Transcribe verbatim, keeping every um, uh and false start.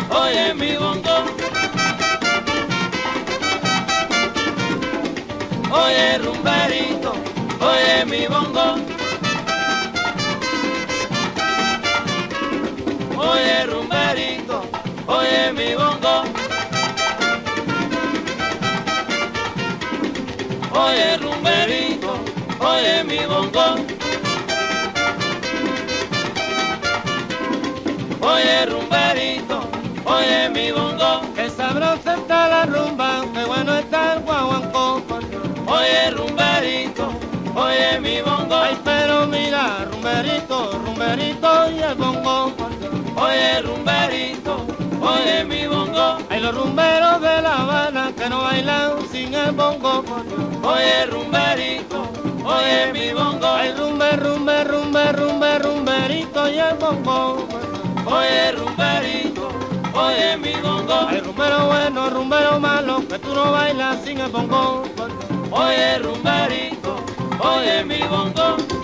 oye mi bongo. Oye rumberito, oye mi bongo. Oye rumberito, oye mi bongo. Oye rumberito, oye mi bongo. Oye rumberito, oye mi bongo. Que sabrosa está la rumba, que bueno está el guaguancó. Oye rumberito, oye mi bongo. Ay, pero mira, rumberito, rumberito y el bongo. Oye rumberito, oye mi bongo. Hay los rumberos de La Habana que no bailan sin el bongo. Oye rumberito, oye mi bongo. Hay rumbe, rumbe, rumbe, rumbe, rumberito y el bongo. Oye rumberito, oye mi bongo. Hay rumbero bueno, rumbero malo, que tú no bailas sin el bongo. Oye rumberito, oye mi bongo.